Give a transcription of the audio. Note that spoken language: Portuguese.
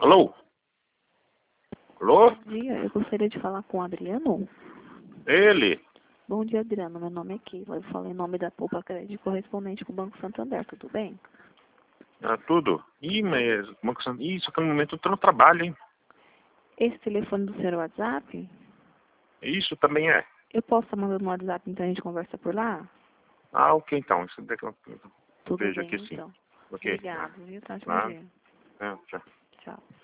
Alô? Alô? Bom dia, eu gostaria de falar com o Adriano. Ele? Bom dia, Adriano. Meu nome é Keila. Eu falo em nome da Poupa Crédito correspondente com o Banco Santander. Tudo bem? Ah, tudo? Mas... só que no momento eu tô no trabalho, hein? Esse telefone do seu WhatsApp? Isso também é. Eu posso estar mandando no WhatsApp, então a gente conversa por lá? Ah, ok, então. Isso daqui eu Tudo vejo bem, aqui sim. então. Ok. Obrigado, viu? Tá, bom Ah, dia. tchau. Tchau.